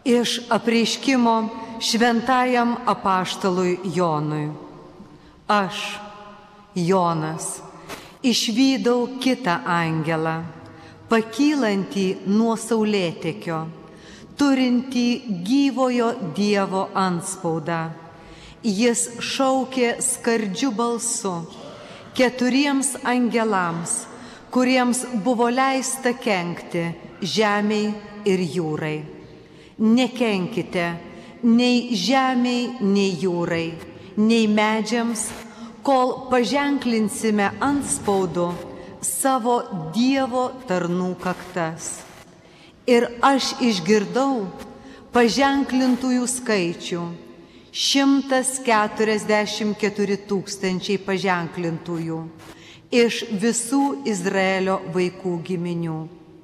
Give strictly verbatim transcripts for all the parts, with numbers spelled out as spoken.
Iš apreiškimo šventajam apaštalui Jonui. Aš, Jonas, išvydau kitą angelą, pakylantį nuo saulėtekio, turintį gyvojo Dievo antspaudą. Jis šaukė skardžiu balsu keturiems angelams, kuriems buvo leista kenkti žemei ir jūrai. Nekenkite nei žemei, nei jūrai, nei medžiams, kol paženklinsime antspaudu savo Dievo tarnų kaktas. Ir aš išgirdau paženklintųjų skaičių - šimtas keturiasdešimt keturi tūkstančiai paženklintųjų iš visų Izraelio vaikų giminių.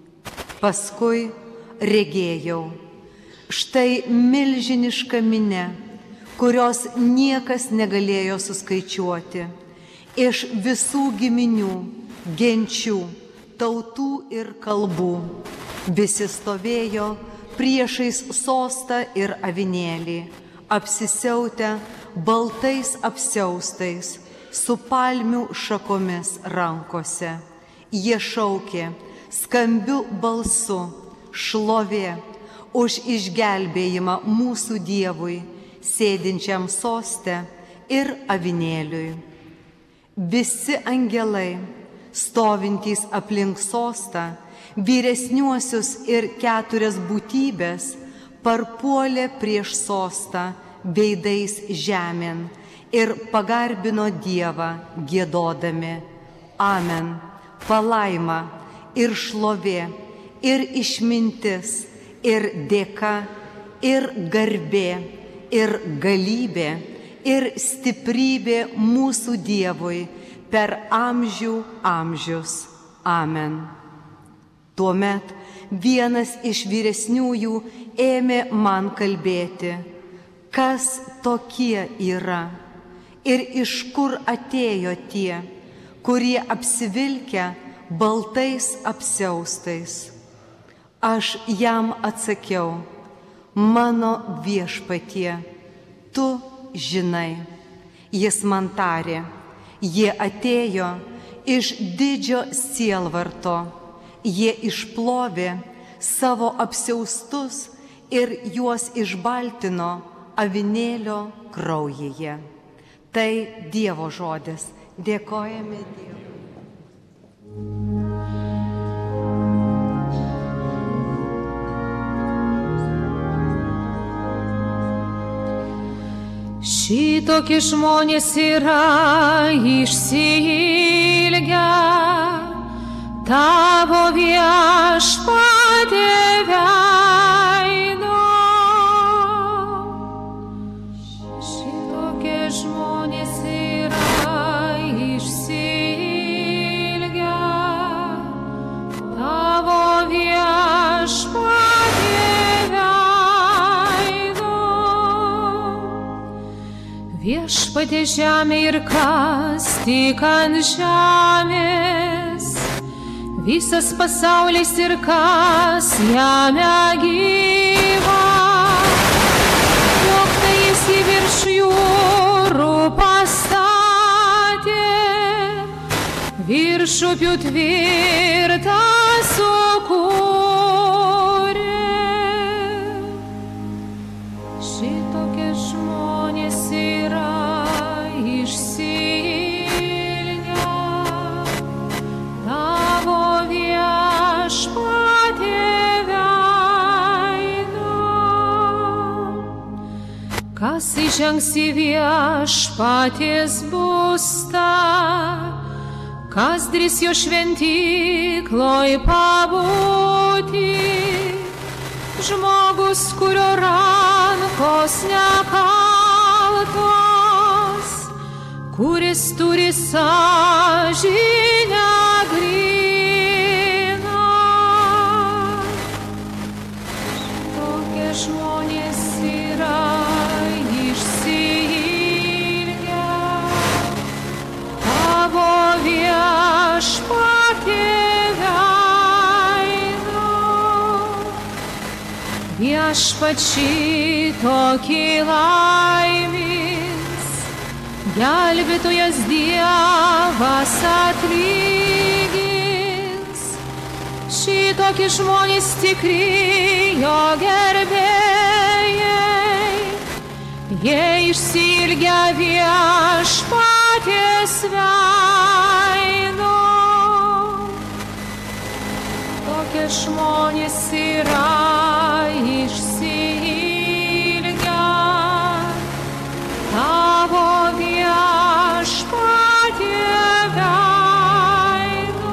Paskui regėjau, štai milžiniška minia, kurios niekas negalėjo suskaičiuoti, iš visų giminių, genčių, tautų ir kalbų. Visi stovėjo priešais sostą ir avinėlį, apsisiautę baltais apsiaustais, su palmių šakomis rankose. Jie šaukė skambiu balsu: šlovė už išgelbėjimą mūsų Dievui, sėdinčiam soste ir avinėliui. Visi angelai, stovintys aplink sostą, vyresniuosius ir keturias būtybės, parpuolė prieš sostą veidais žemėn ir pagarbino Dievą giedodami: Amen, palaima ir šlovė, ir išmintis, ir dėka, ir garbė, ir galybė, ir stiprybė mūsų Dievui per amžių amžius. Amen. Tuomet vienas iš vyresniųjų ėmė man kalbėti: kas tokie yra ir iš kur atėjo tie, kurie apsivilkę baltais apsiaustais. Aš jam atsakiau: mano viešpatie, tu žinai. Jis man tarė: jie atėjo iš didžio sielvarto, jie išplovė savo apsiaustus ir juos išbaltino avinėlio kraujyje. Tai Dievo žodis. Dėkojame Dievui. Šitokie žmonės yra išsiilgę tavo viešpatie veido. Šitokie žmonės yra išsiilgę tavo viešpatie veido. Viešpatie žemė ir kas tik ant žemės, visas pasaulis ir kas jame gyva. Jog tai jis į virš jūrų pastatė, virš upių tvirtą sukūrė. Šitokie žmonės yra išsiilgę tavo viešpatie veido. Kas įžengs į viešpaties būstą, kas drįs jo šventykloj pabūti. Žmogus, kurio rankos nekaltos, kuris turi sąžinę gryną. Tokie žmonės yra išsiilgę tavo viešpatie veido. viešpačiai tokį laimės, gelbėtojas Dievas atlygins. Šitokį žmonės tikri jo gerbėjai, jie išsiilgia viešpaties veido. Tokie žmonės yra išsiilgę tavo viešpatie veido.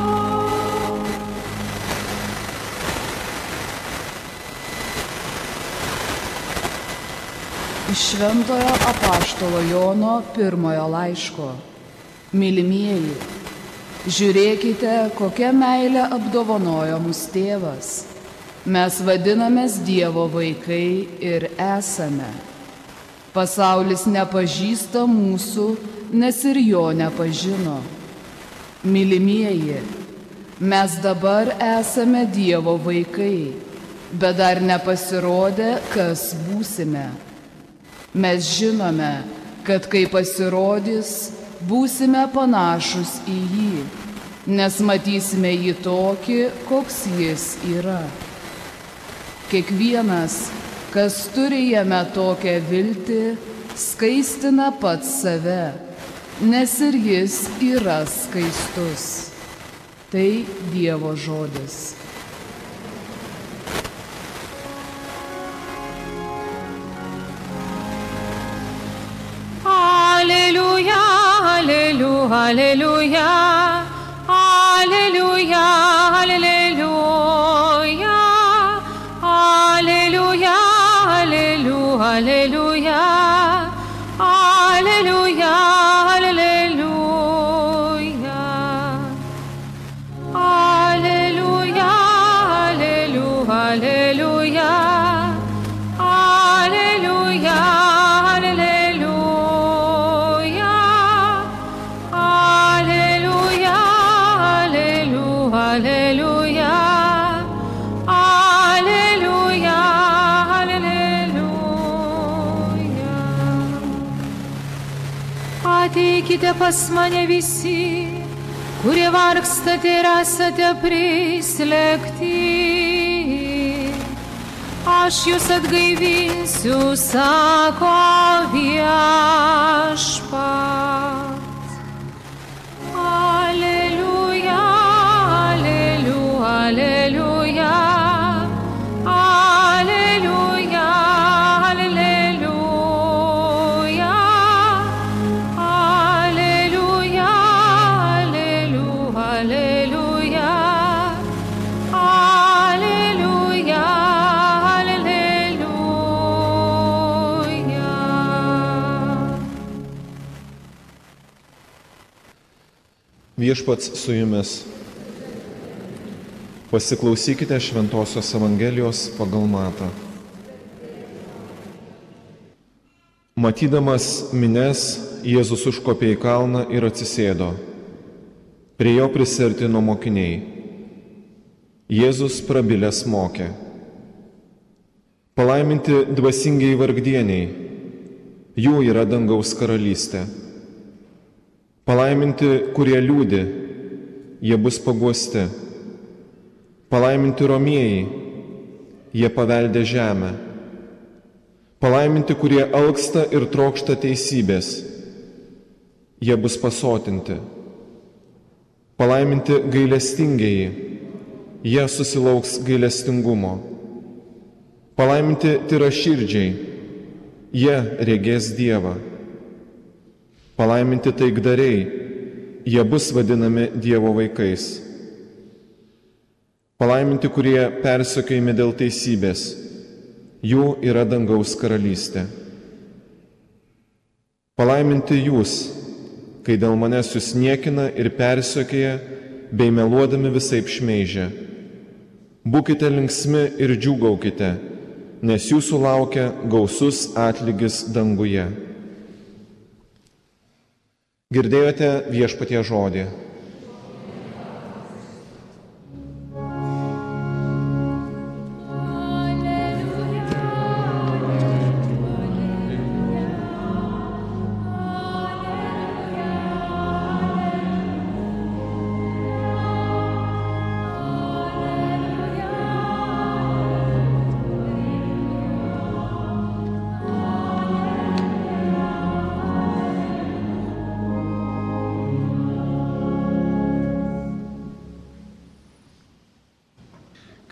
Iš Šventojo apaštalo Jono pirmojo laiško. Mylimieji, žiūrėkite, kokia meilė apdovanojo mus tėvas. Mes vadinamės Dievo vaikai ir esame. Pasaulis nepažįsta mūsų, nes ir jo nepažino. Mylimieji, mes dabar esame Dievo vaikai, bet dar nepasirodė, kas būsime. Mes žinome, kad kai pasirodys, būsime panašus į jį, nes matysime jį tokį, koks jis yra. Kiekvienas, kas turi jame tokią viltį, skaistina pats save, nes ir jis yra skaistus. Tai Dievo žodis. Alleluja, alleluja, alleluja, alleluja, alleluja, alleluja, alleluja, alleluja, alleluja, alleluja, alleluja, alleluja, alleluja, ateikite pas mane visi, kurie vargstate ir esate prislėgti. Aš jūs atgaivinsiu, sako viešpats. Alleluja, alleluja, alleluja. Viešpats su jumis. Pasiklausykite Šventosios Evangelijos pagal Matą. Matydamas minias, Jėzus užkopė į kalną ir atsisėdo. Prie jo prisiartino mokiniai. Jėzus prabilęs mokė. Palaiminti dvasingieji vargdieniai, jų yra dangaus karalystė. Palaiminti, kurie liūdi, jie bus paguosti. Palaiminti romieji, jie paveldė žemę. Palaiminti, kurie alksta ir trokšta teisybės, jie bus pasotinti. Palaiminti gailestingieji, jie susilauks gailestingumo. Palaiminti tyraširdžiai, jie regės Dievą. Palaiminti taikdariai, jie bus vadinami Dievo vaikais. Palaiminti, kurie persekiojami dėl teisybės, jų yra dangaus karalystė. Palaiminti jūs, kai dėl manęs jūs niekina ir persekioja, bei meluodami visaip šmeižia. Būkite linksmi ir džiūgaukite, nes jūsų laukia gausus atlygis danguje. Girdėjote Viešpaties žodį. Alleluja,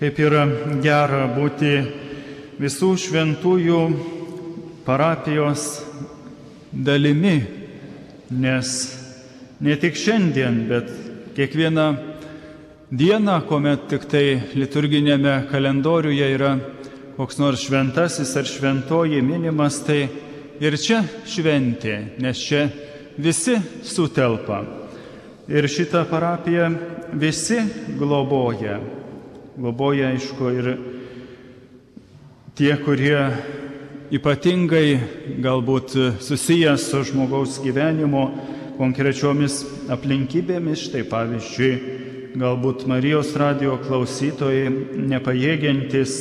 kaip yra gera būti visų šventųjų parapijos dalimi, nes ne tik šiandien, bet kiekvieną dieną, kuomet tik tai liturginėme kalendoriuje yra koks nors šventasis ar šventoji minimas, tai ir čia šventė, nes čia visi sutelpa. Ir šitą parapiją visi globoja. Globoja, aišku, ir tie, kurie ypatingai galbūt susijęs su žmogaus gyvenimo konkrečiomis aplinkybėmis. Štai pavyzdžiui, galbūt Marijos radijo klausytojai nepajėgiantis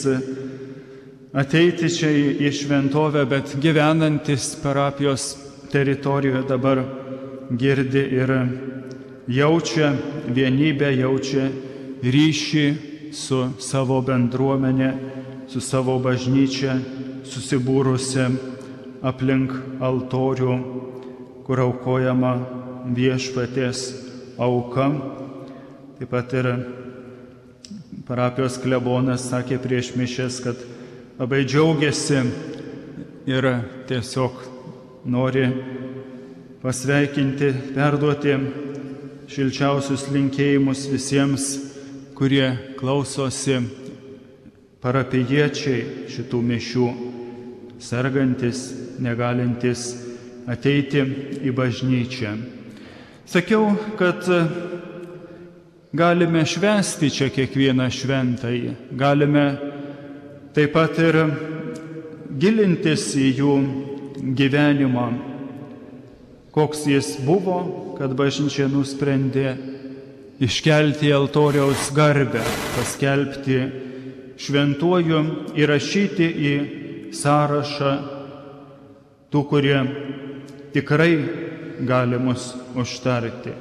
ateiti čia į šventovę, bet gyvenantis parapijos teritorijoje dabar girdi ir jaučia vienybę, jaučia ryšį su savo bendruomenė, su savo bažnyčia, susibūrusi aplink altorių, kur aukojama viešpaties auka. Taip pat ir parapijos klebonas sakė prieš mišias, kad labai džiaugiasi ir tiesiog nori pasveikinti, perduoti šilčiausius linkėjimus visiems, kurie klausosi, parapijiečiai šitų mišių, sergantis, negalintis ateiti į bažnyčią. Sakiau, kad galime švęsti čia kiekvieną šventąjį, galime taip pat ir gilintis į jų gyvenimą, koks jis buvo, kad bažnyčia nusprendė iškelti altoriaus garbę, paskelbti šventuoju, įrašyti į sąrašą tų, kurie tikrai gali mus užtarti.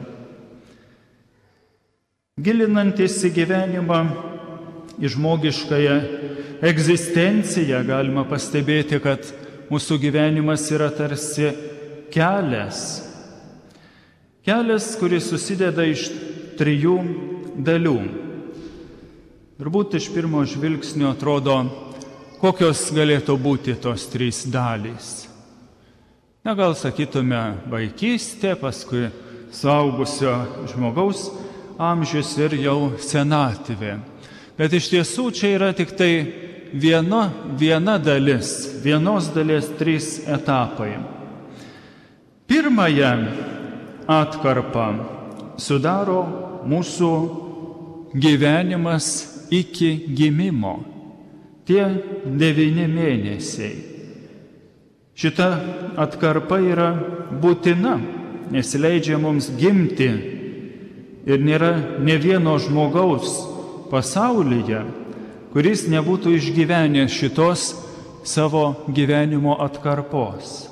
Gilinantis į gyvenimą, į žmogiškąją egzistenciją, galima pastebėti, kad mūsų gyvenimas yra tarsi kelias. Kelias, kuris susideda iš trijų dalių. Turbūt iš pirmo žvilgsnio atrodo, kokios galėtų būti tos trys dalys. Na, gal sakytume vaikystė, paskui suaugusio žmogaus amžius ir jau senatvė. Bet iš tiesų čia yra tik tai viena, viena dalis, vienos dalies trys etapai. Pirmąją atkarpą sudaro mūsų gyvenimas iki gimimo, tie devyni mėnesiai. Šita atkarpa yra būtina, nes leidžia mums gimti ir nėra ne vieno žmogaus pasaulyje, kuris nebūtų išgyvenęs šitos savo gyvenimo atkarpos.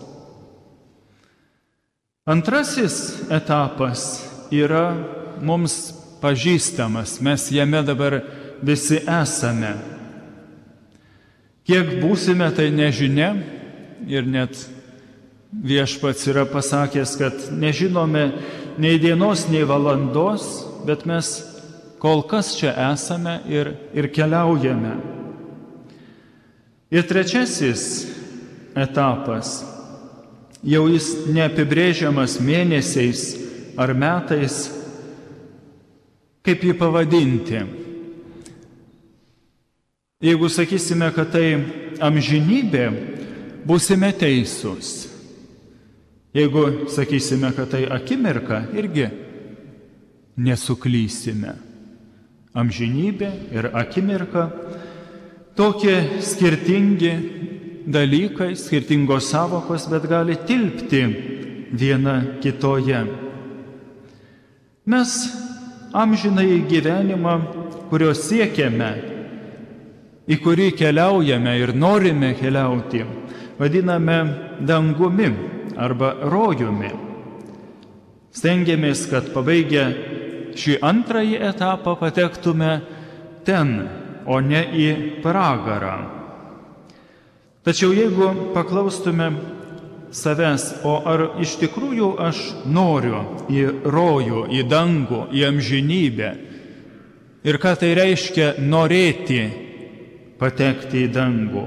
Antrasis etapas yra mums pažįstamas, mes jame dabar visi esame. Kiek būsime, tai nežinia, ir net viešpats yra pasakęs, kad nežinome nei dienos, nei valandos, bet mes kol kas čia esame ir, ir keliaujame. Ir trečiasis etapas, jau jis neapibrėžiamas mėnesiais ar metais, kaip jį pavadinti. Jeigu sakysime, kad tai amžinybė, būsime teisūs. Jeigu sakysime, kad tai akimirka, irgi nesuklysime. Amžinybė ir akimirka tokie skirtingi dalykai, skirtingos savokos, bet gali tilpti viena kitoje. Mes amžinąjį gyvenimą, kurio siekiame, į kurį keliaujame ir norime keliauti, vadiname dangumi arba rojumi. Stengiamės, kad pabaigę šį antrąjį etapą patektume ten, o ne į pragarą. Tačiau jeigu paklaustume savęs, o ar iš tikrųjų aš noriu į rojų, į dangų, į amžinybę, ir ką tai reiškia norėti patekti į dangų.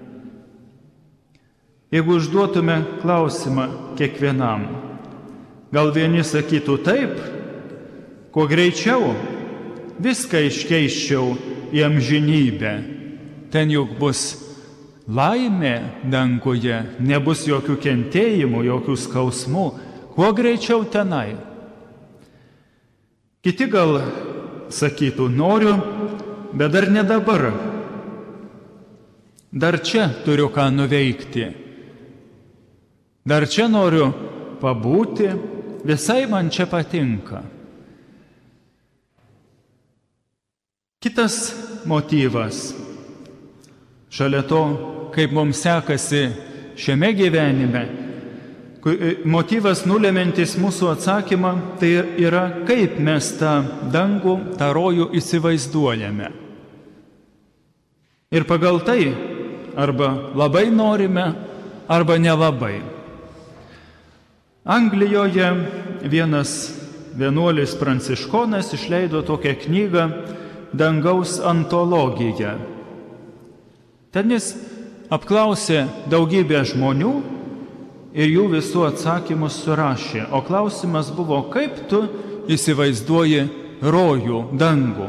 Jeigu užduotume klausimą kiekvienam, gal vieni sakytų taip, kuo greičiau viską iškeiščiau į amžinybę, ten juk bus laimė danguje, nebus jokių kentėjimų, jokių skausmų, kuo greičiau tenai. Kiti gal sakytų, noriu, bet dar ne dabar. Dar čia turiu ką nuveikti. Dar čia noriu pabūti, visai man čia patinka. Kitas motyvas, šalia to, kaip mums sekasi šiame gyvenime, motyvas nulemantis mūsų atsakymą, tai yra, kaip mes tą dangų, tą rojų įsivaizduojame. Ir pagal tai arba labai norime, arba nelabai. Anglijoje vienas vienuolis pranciškonas išleido tokią knygą Dangaus antologija. Ten jis apklausė daugybę žmonių ir jų visų atsakymus surašė. O klausimas buvo, kaip tu įsivaizduoji rojų, dangų.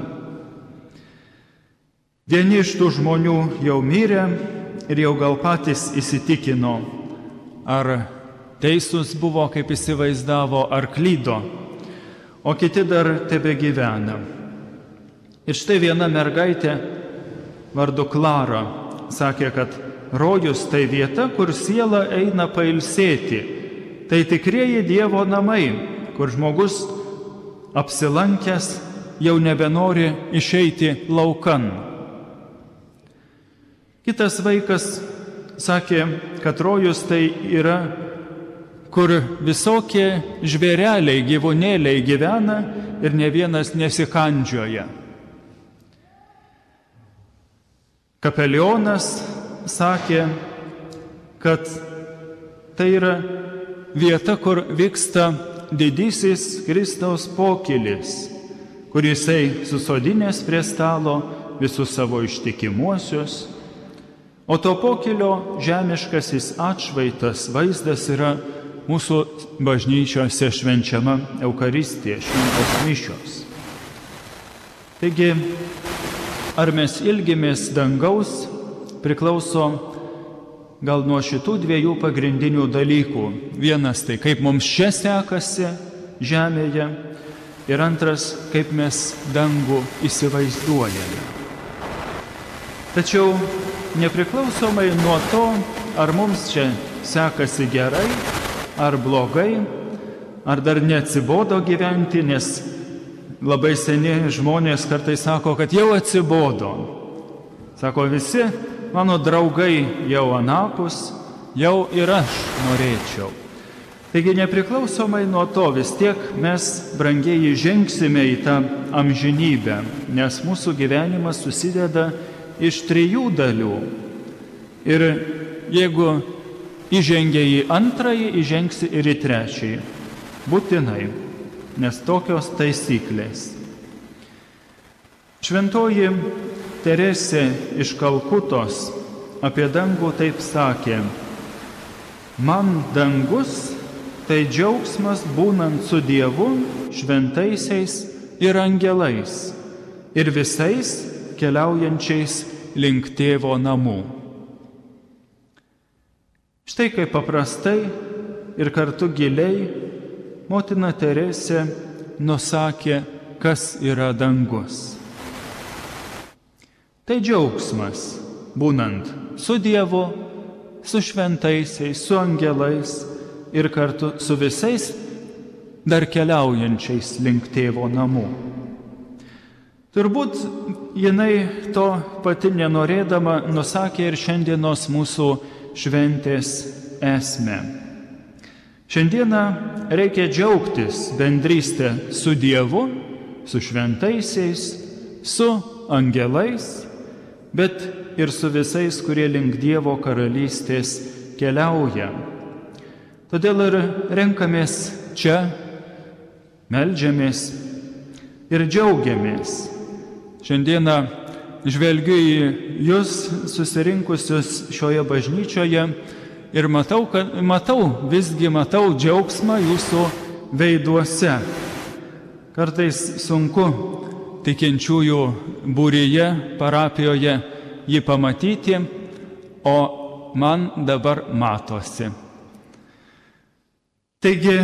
Vieni iš tų žmonių jau mirė ir jau gal patys įsitikino, ar teisus buvo, kaip įsivaizdavo, ar klydo, o kiti dar tebe gyvena. Ir štai viena mergaitė vardu Klara sakė, kad rojus tai vieta, kur siela eina pailsėti. Tai tikrieji Dievo namai, kur žmogus apsilankęs jau nebenori išeiti laukan. Kitas vaikas sakė, kad rojus tai yra, kur visokie žvėreliai, gyvūnėliai gyvena ir ne vienas nesikandžioja. Kapelionas sakė, kad tai yra vieta, kur vyksta didysis Kristaus pokylis, kur jisai susodinės prie stalo visus savo ištikimuosius, o to pokylio žemiškasis atšvaitas, vaizdas yra mūsų bažnyčiose švenčiama Eucharistija, šventos mišios. Taigi, ar mes ilgimės dangaus, priklauso gal nuo šitų dviejų pagrindinių dalykų. Vienas tai, kaip mums čia sekasi žemėje, ir antras, kaip mes dangų įsivaizduojame. Tačiau nepriklausomai nuo to, ar mums čia sekasi gerai, ar blogai, ar dar neatsibodo gyventi, nes labai seni žmonės kartais sako, kad jau atsibodo. Sako, visi mano draugai jau anapus, jau ir aš norėčiau. Taigi nepriklausomai nuo to vis tiek mes, brangieji, žengsime į tą amžinybę, nes mūsų gyvenimas susideda iš trijų dalių. Ir jeigu įžengia į antrąjį, įžengsi ir į trečiąjį. Būtinai, nes tokios taisyklės. Šventoji Teresė iš Kalkutos apie dangų taip sakė: man dangus tai džiaugsmas būnant su Dievu, šventaisiais ir angelais, ir visais keliaujančiais link tėvo namų. Štai kaip paprastai ir kartu giliai motina Teresė nusakė, kas yra dangus. Tai džiaugsmas, būnant su Dievu, su šventaisiais, su angelais ir kartu su visais dar keliaujančiais link tėvo namų. Turbūt jinai to pati nenorėdama nusakė ir šiandienos mūsų šventės esmę. Šiandieną reikia džiaugtis bendrystę su Dievu, su šventaisiais, su angelais, bet ir su visais, kurie link Dievo karalystės keliauja. Todėl ir renkamės čia, meldžiamės ir džiaugiamės, Šiandieną žvelgiu į jūs susirinkusius šioje bažnyčioje ir matau, kad, matau, visgi matau džiaugsmą jūsų veiduose. Kartais sunku tikinčiųjų būryje, parapijoje jį pamatyti, o man dabar matosi. Taigi,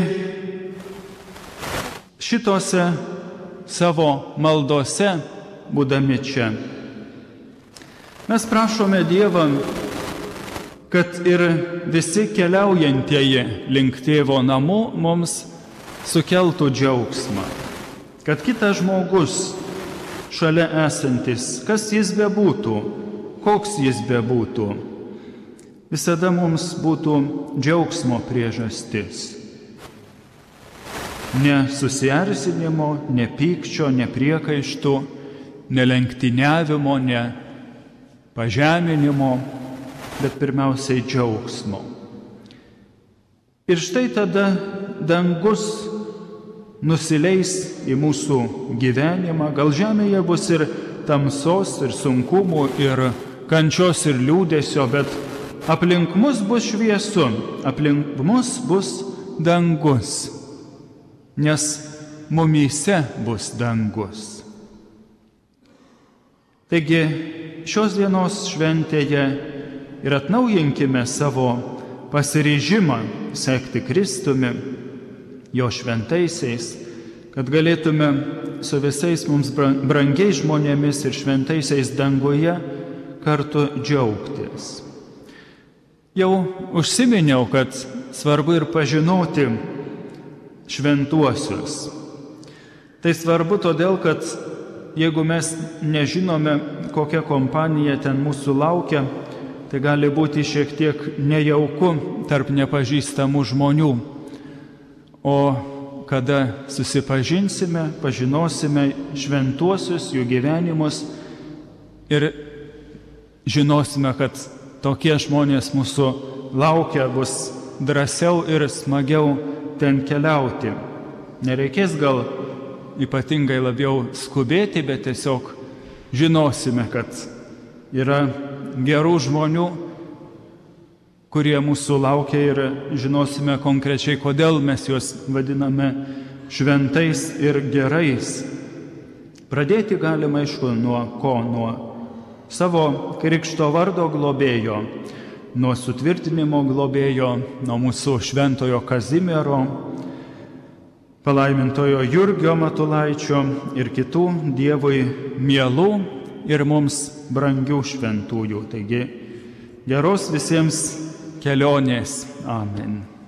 šitose savo maldose, būdami čia, mes prašome Dievą, kad ir visi keliaujantieji link Tėvo namų mums sukeltų džiaugsmą, kad kitas žmogus šalia esantis, kas jis bebūtų, koks jis bebūtų, visada mums būtų džiaugsmo priežastis. Ne susierzinimo, ne pykčio, ne priekaištų, ne lenktyniavimo, ne pažeminimo, bet pirmiausiai džiaugsmo. Ir štai tada dangus nusileis į mūsų gyvenimą, gal žemėje bus ir tamsos, ir sunkumų, ir kančios, ir liūdesio, bet aplink mus bus šviesu, aplink mus bus dangus, nes mumyse bus dangus. Taigi šios dienos šventėje ir atnaujinkime savo pasiryžimą sekti Kristumi, jo šventaisiais, kad galėtume su visais mums brangiais žmonėmis ir šventaisiais danguje kartu džiaugtis. Jau užsiminiau, kad svarbu ir pažinoti šventuosius. Tai svarbu todėl, kad jeigu mes nežinome, kokia kompanija ten mūsų laukia, tai gali būti šiek tiek nejauku tarp nepažįstamų žmonių. O kada susipažinsime, pažinosime šventuosius, jų gyvenimus ir žinosime, kad tokie žmonės mūsų laukia, bus drąsiau ir smagiau ten keliauti. Nereikės gal ypatingai labiau skubėti, bet tiesiog žinosime, kad yra gerų žmonių, kurie mūsų laukia ir žinosime konkrečiai, kodėl mes juos vadiname šventais ir gerais. Pradėti galima, aišku, nuo ko? Nuo savo krikšto vardo globėjo, nuo sutvirtinimo globėjo, nuo mūsų šventojo Kazimiero, palaimintojo Jurgio Matulaičio ir kitų Dievui mielų ir mums brangių šventųjų. Taigi, geros visiems kelionės. Amen.